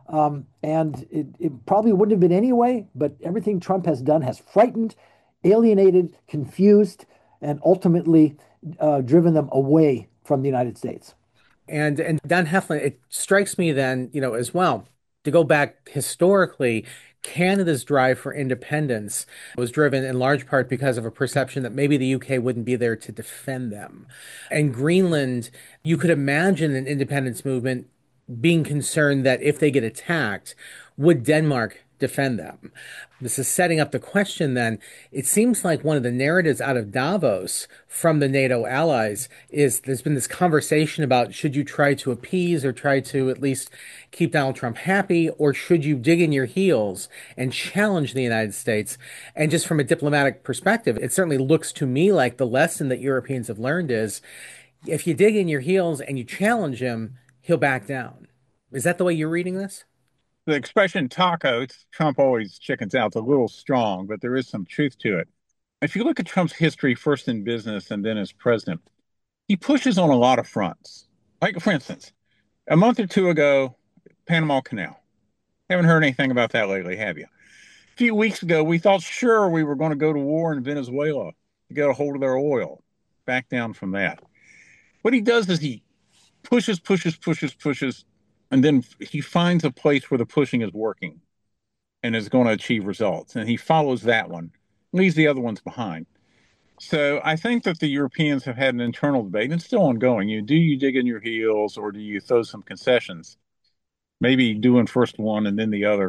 And it probably wouldn't have been anyway, but everything Trump has done has frightened, alienated, confused, and ultimately driven them away from the United States. And Don Heflin, it strikes me then, as well, to go back historically, Canada's drive for independence was driven in large part because of a perception that maybe the UK wouldn't be there to defend them. And Greenland, you could imagine an independence movement being concerned that if they get attacked, would Denmark defend them? This is setting up the question then. It seems like one of the narratives out of Davos from the NATO allies is there's been this conversation about should you try to appease or try to at least keep Donald Trump happy, or should you dig in your heels and challenge the United States? And just from a diplomatic perspective, it certainly looks to me like the lesson that Europeans have learned is if you dig in your heels and you challenge him, he'll back down. Is that the way you're reading this? The expression taco, Trump always chickens out. It's a little strong, but there is some truth to it. If you look at Trump's history, first in business and then as president, he pushes on a lot of fronts. Like, for instance, a month or two ago, Panama Canal. Haven't heard anything about that lately, have you? A few weeks ago, we thought sure we were going to go to war in Venezuela to get a hold of their oil. Back down from that. What he does is he pushes, pushes, pushes, pushes, and then he finds a place where the pushing is working and is going to achieve results. And he follows that one, leaves the other ones behind. So I think that the Europeans have had an internal debate, and it's still ongoing. Do you dig in your heels or do you throw some concessions? Maybe doing first one and then the other.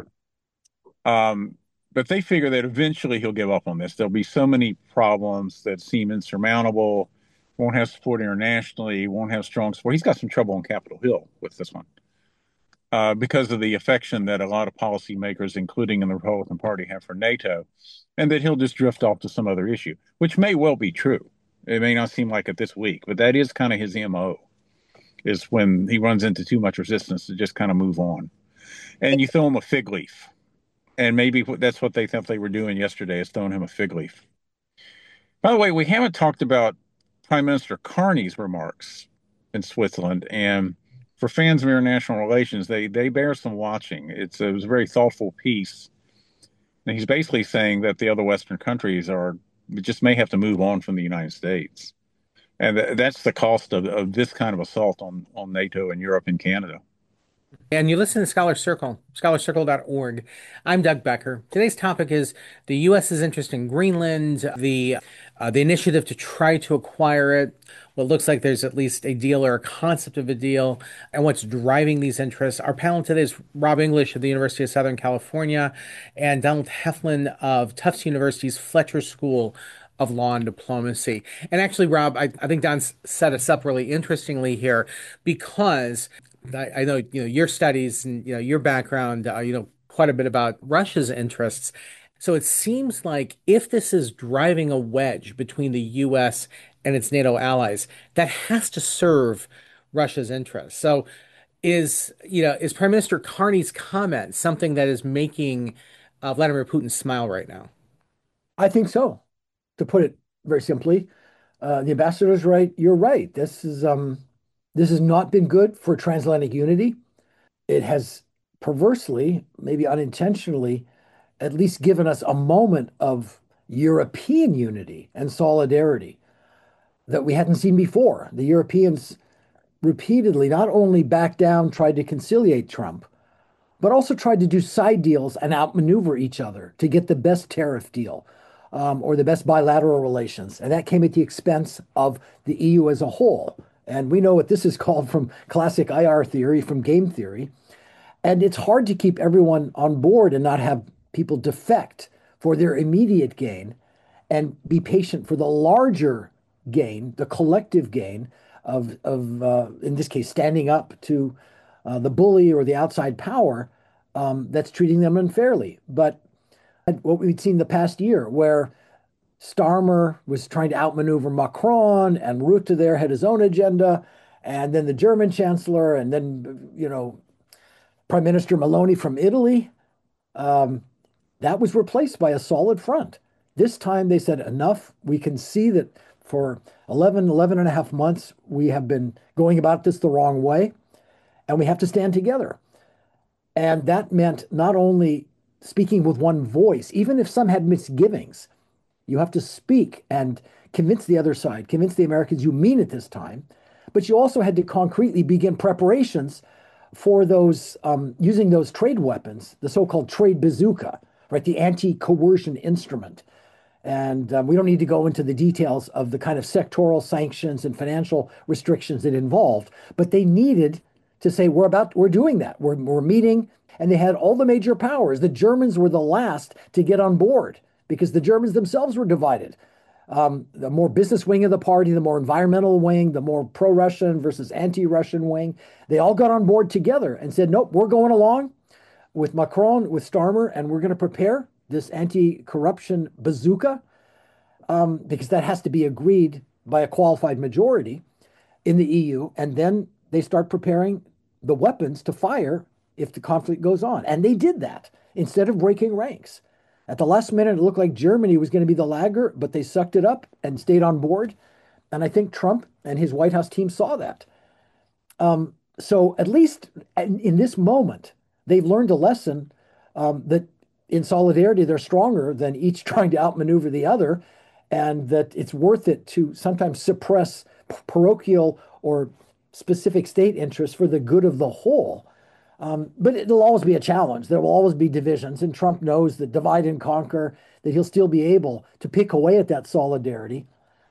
Um, but they figure that eventually he'll give up on this. There'll be so many problems that seem insurmountable. Won't have support internationally. Won't have strong support. He's got some trouble on Capitol Hill with this one because of the affection that a lot of policymakers, including in the Republican Party, have for NATO, and that he'll just drift off to some other issue, which may well be true. It may not seem like it this week, but that is kind of his MO, is when he runs into too much resistance to just kind of move on. And you throw him a fig leaf. And maybe that's what they thought they were doing yesterday, is throwing him a fig leaf. By the way, we haven't talked about Prime Minister Carney's remarks in Switzerland. And for fans of international relations, they bear some watching. It was a very thoughtful piece. And he's basically saying that the other Western countries just may have to move on from the United States. And that's the cost of this kind of assault on NATO and Europe and Canada. And you listen to Scholar Circle, scholarcircle.org. I'm Doug Becker. Today's topic is the U.S.'s interest in Greenland, the initiative to try to acquire it. What looks like there's at least a deal or a concept of a deal, and what's driving these interests. Our panel today is Rob English of the University of Southern California and Donald Heflin of Tufts University's Fletcher School of Law and Diplomacy. And actually, Rob, I think Don set us up really interestingly here because I know your studies and your background, quite a bit about Russia's interests. So it seems like if this is driving a wedge between the U.S. and its NATO allies, that has to serve Russia's interests. So is Prime Minister Carney's comment something that is making Vladimir Putin smile right now? I think so, to put it very simply. The ambassador's right. You're right. This has not been good for transatlantic unity. It has perversely, maybe unintentionally, at least given us a moment of European unity and solidarity that we hadn't seen before. The Europeans repeatedly not only backed down, tried to conciliate Trump, but also tried to do side deals and outmaneuver each other to get the best tariff deal or the best bilateral relations. And that came at the expense of the EU as a whole. And we know what this is called from classic IR theory, from game theory. And it's hard to keep everyone on board and not have people defect for their immediate gain and be patient for the larger gain, the collective gain of in this case, standing up to the bully or the outside power that's treating them unfairly. But what we've seen the past year, where Starmer was trying to outmaneuver Macron, and Rutte there had his own agenda, and then the German chancellor, and then Prime Minister Meloni from Italy. Um, that was replaced by a solid front. This time they said enough. We can see that for 11 and a half months, we have been going about this the wrong way, and we have to stand together. And that meant not only speaking with one voice, even if some had misgivings, you have to speak and convince the other side, convince the Americans you mean it this time. But you also had to concretely begin preparations for those using those trade weapons, the so-called trade bazooka, right? The anti-coercion instrument. And we don't need to go into the details of the kind of sectoral sanctions and financial restrictions it involved, but they needed to say, we're doing that. We're meeting. And they had all the major powers. The Germans were the last to get on board because the Germans themselves were divided. The more business wing of the party, the more environmental wing, the more pro-Russian versus anti-Russian wing, they all got on board together and said, nope, we're going along with Macron, with Starmer, and we're going to prepare this anti-corruption bazooka because that has to be agreed by a qualified majority in the EU. And then they start preparing the weapons to fire if the conflict goes on. And they did that instead of breaking ranks. At the last minute, it looked like Germany was going to be the laggard, but they sucked it up and stayed on board. And I think Trump and his White House team saw that. So at least in this moment, they've learned a lesson that in solidarity, they're stronger than each trying to outmaneuver the other, and that it's worth it to sometimes suppress parochial or specific state interests for the good of the whole. But it'll always be a challenge. There will always be divisions, and Trump knows that divide and conquer, that he'll still be able to pick away at that solidarity.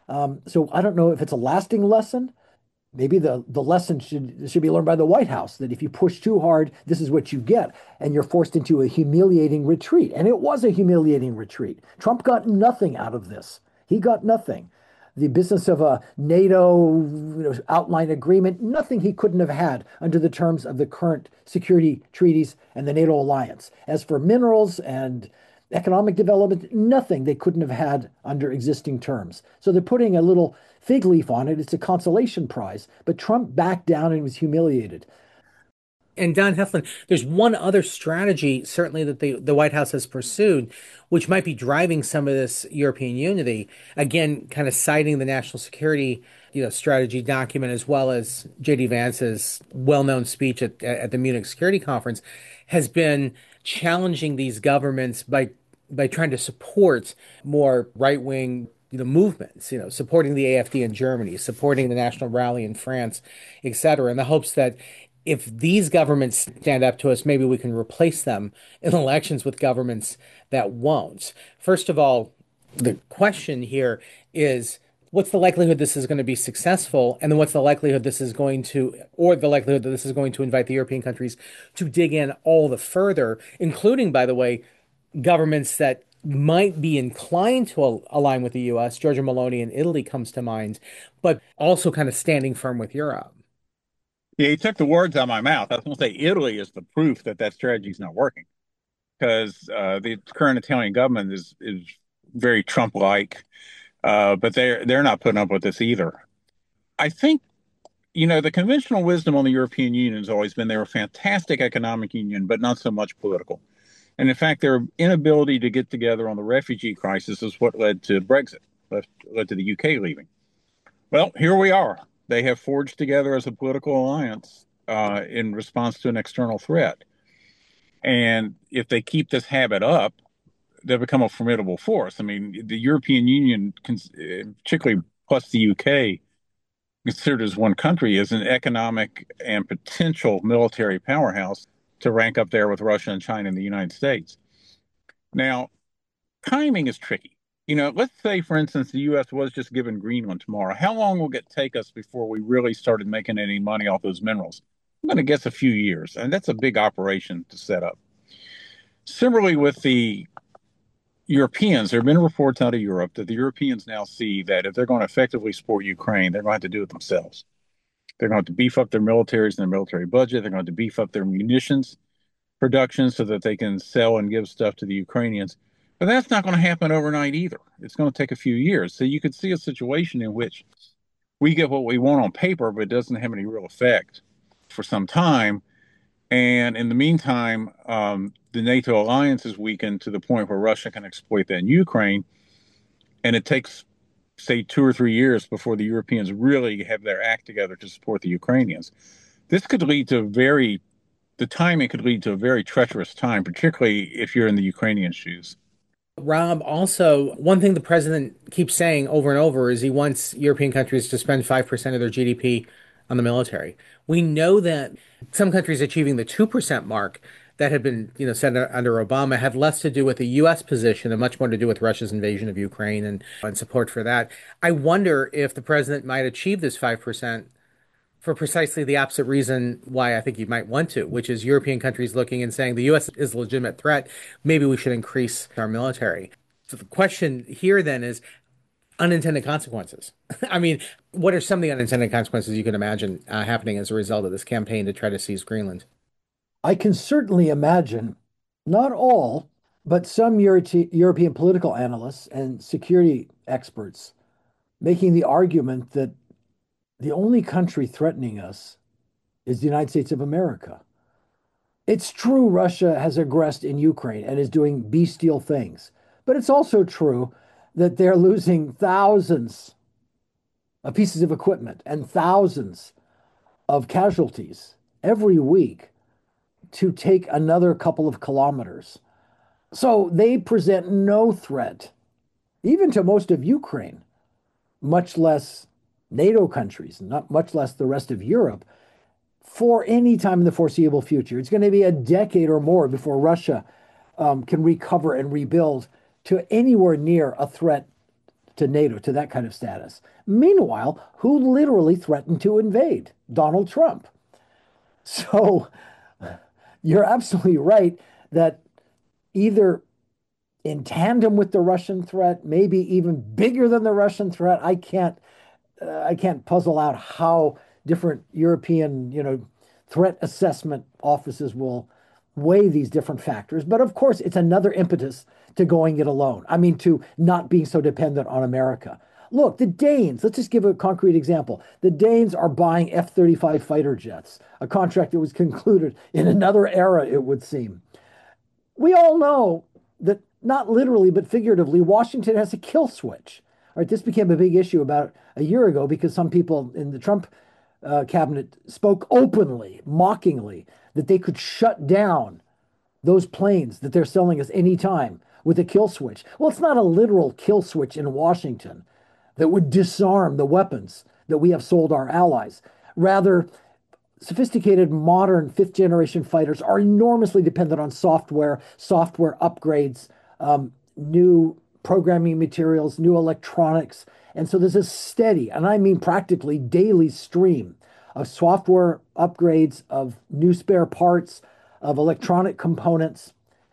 So I don't know if it's a lasting lesson. Maybe the lesson should be learned by the White House that if you push too hard, this is what you get, and you're forced into a humiliating retreat. And it was a humiliating retreat. Trump got nothing out of this. He got nothing. The business of a NATO outline agreement, nothing he couldn't have had under the terms of the current security treaties and the NATO alliance. As for minerals and economic development, nothing they couldn't have had under existing terms. So they're putting a little fig leaf on it. It's a consolation prize. But Trump backed down and was humiliated. And Don Heflin, there's one other strategy, certainly that the White House has pursued, which might be driving some of this European unity. Again, kind of citing the national security, strategy document as well as J.D. Vance's well-known speech at the Munich Security Conference, has been challenging these governments by trying to support more right-wing movements, supporting the AfD in Germany, supporting the National Rally in France, et cetera, in the hopes that if these governments stand up to us, maybe we can replace them in elections with governments that won't. First of all, the question here is what's the likelihood this is going to be successful? And then what's the likelihood this is going to, or the likelihood that this is going to invite the European countries to dig in all the further, including, by the way, governments that might be inclined to align with the US. Giorgia Meloni in Italy comes to mind, but also kind of standing firm with Europe. Yeah, he took the words out of my mouth. I was going to say Italy is the proof that that strategy is not working because the current Italian government is very Trump-like, but they're not putting up with this either. I think the conventional wisdom on the European Union has always been they're a fantastic economic union, but not so much political. And in fact, their inability to get together on the refugee crisis is what led to Brexit, led to the UK leaving. Well, here we are. They have forged together as a political alliance in response to an external threat. And if they keep this habit up, they'll become a formidable force. I mean, the European Union, particularly plus the UK, considered as one country, is an economic and potential military powerhouse. to rank up there with Russia and China and the United States. Now, timing is tricky. Let's say, for instance, the U.S. was just given Greenland tomorrow. How long will it take us before we really started making any money off those minerals? I'm going to guess a few years, and that's a big operation to set up. Similarly, with the Europeans, there have been reports out of Europe that the Europeans now see that if they're going to effectively support Ukraine, they're going to have to do it themselves. They're going to have to beef up their militaries and their military budget. They're going to have to beef up their munitions production so that they can sell and give stuff to the Ukrainians. But that's not going to happen overnight either. It's going to take a few years. So you could see a situation in which we get what we want on paper, but it doesn't have any real effect for some time. And in the meantime, the NATO alliance is weakened to the point where Russia can exploit that in Ukraine. And it takes, say, 2 or 3 years before the Europeans really have their act together to support the Ukrainians. This could lead to the timing could lead to a very treacherous time, particularly if you're in the Ukrainian shoes. Rob, also, one thing the president keeps saying over and over is he wants European countries to spend 5% of their GDP on the military. We know that some countries achieving the 2% mark that had been, set under Obama had less to do with the U.S. position and much more to do with Russia's invasion of Ukraine and support for that. I wonder if the president might achieve this 5% for precisely the opposite reason why I think you might want to, which is European countries looking and saying the U.S. is a legitimate threat. Maybe we should increase our military. So the question here then is unintended consequences. I mean, what are some of the unintended consequences you can imagine happening as a result of this campaign to try to seize Greenland? I can certainly imagine, not all, but some European political analysts and security experts making the argument that the only country threatening us is the United States of America. It's true Russia has aggressed in Ukraine and is doing bestial things, but it's also true that they're losing thousands of pieces of equipment and thousands of casualties every week to take another couple of kilometers. So they present no threat, even to most of Ukraine, much less NATO countries, not much less the rest of Europe, for any time in the foreseeable future. It's going to be a decade or more before Russia can recover and rebuild to anywhere near a threat to NATO, to that kind of status. Meanwhile, who literally threatened to invade? Donald Trump. So you're absolutely right that either in tandem with the Russian threat, maybe even bigger than the Russian threat, I can't puzzle out how different European, threat assessment offices will weigh these different factors. But of course, it's another impetus to going it alone. I mean, to not being so dependent on America. Look, the Danes, let's just give a concrete example. The Danes are buying F-35 fighter jets, a contract that was concluded in another era, it would seem. We all know that not literally, but figuratively, Washington has a kill switch. All right, this became a big issue about a year ago because some people in the Trump cabinet spoke openly, mockingly, that they could shut down those planes that they're selling us anytime with a kill switch. Well, it's not a literal kill switch in Washington that would disarm the weapons that we have sold our allies. Rather, sophisticated modern fifth generation fighters are enormously dependent on software upgrades, new programming materials, new electronics. And so there's a steady, and I mean practically daily stream of software upgrades, of new spare parts, of electronic components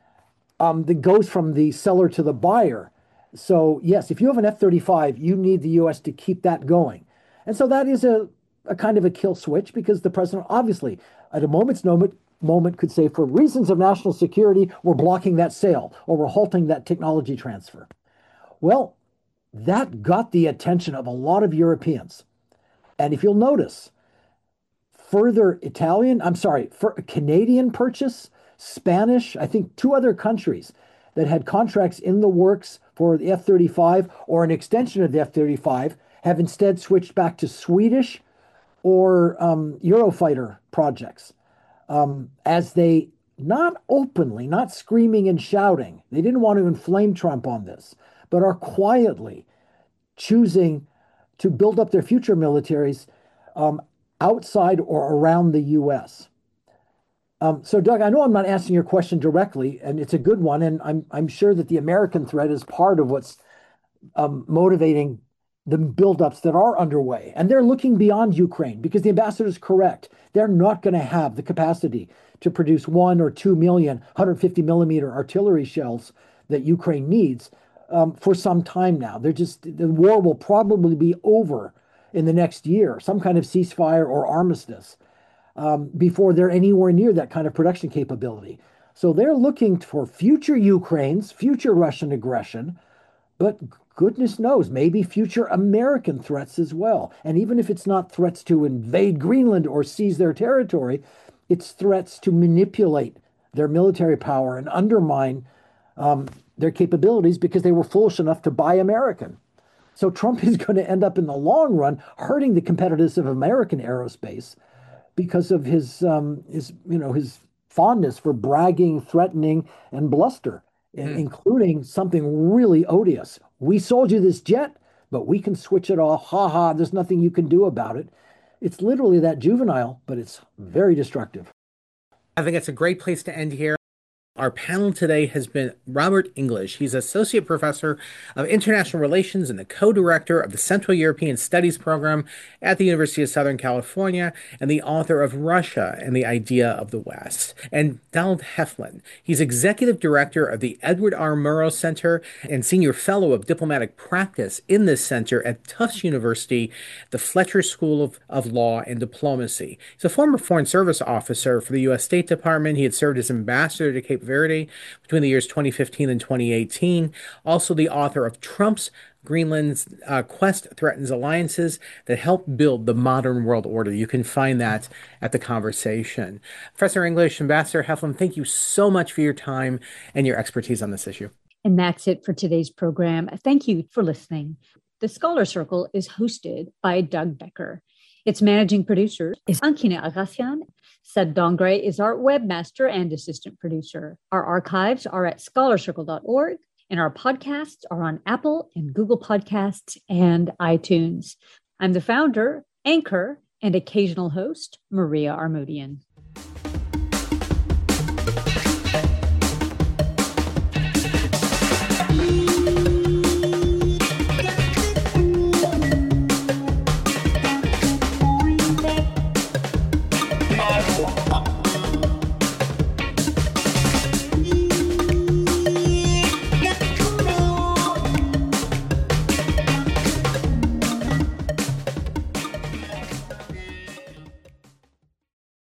that goes from the seller to the buyer. So, yes, if you have an F-35, you need the US to keep that going. And so that is a kind of a kill switch because the president obviously, at a moment could say, for reasons of national security, we're blocking that sale or we're halting that technology transfer. Well, that got the attention of a lot of Europeans. And if you'll notice, further for Canadian purchase, Spanish, I think two other countries that had contracts in the works for the F-35 or an extension of the F-35 have instead switched back to Swedish or Eurofighter projects as they not openly, not screaming and shouting, they didn't want to inflame Trump on this, but are quietly choosing to build up their future militaries outside or around the US. So, Doug, I know I'm not answering your question directly, and it's a good one, and I'm sure that the American threat is part of what's motivating the buildups that are underway. And they're looking beyond Ukraine because the ambassador is correct. They're not going to have the capacity to produce 1 or 2 million 150 millimeter artillery shells that Ukraine needs for some time now. The war will probably be over in the next year, some kind of ceasefire or armistice before they're anywhere near that kind of production capability. So they're looking for future Ukraine's, future Russian aggression, but goodness knows, maybe future American threats as well. And even if it's not threats to invade Greenland or seize their territory, it's threats to manipulate their military power and undermine their capabilities because they were foolish enough to buy American. So Trump is going to end up in the long run hurting the competitiveness of American aerospace because of his fondness for bragging, threatening, and bluster, including something really odious. We sold you this jet, but we can switch it off. Ha ha, there's nothing you can do about it. It's literally that juvenile, but it's very destructive. I think it's a great place to end here. Our panel today has been Robert English. He's Associate Professor of International Relations and the co-director of the Central European Studies Program at the University of Southern California and the author of Russia and the Idea of the West. And Donald Heflin. He's Executive Director of the Edward R. Murrow Center and Senior Fellow of Diplomatic Practice in this center at Tufts University, the Fletcher School of Law and Diplomacy. He's a former Foreign Service officer for the U.S. State Department. He had served as ambassador to Cape Verde between the years 2015 and 2018. Also the author of Trump's Greenland's Quest Threatens Alliances that help build the modern world order. You can find that at the conversation. Professor English, Ambassador Heflin, thank you so much for your time and your expertise on this issue. And that's it for today's program. Thank you for listening. The Scholar Circle is hosted by Doug Becker. Its managing producer is Ankina Agassian. Sed Dongre is our webmaster and assistant producer. Our archives are at scholarcircle.org, and our podcasts are on Apple and Google Podcasts and iTunes. I'm the founder, anchor, and occasional host, Maria Armoudian. Bye.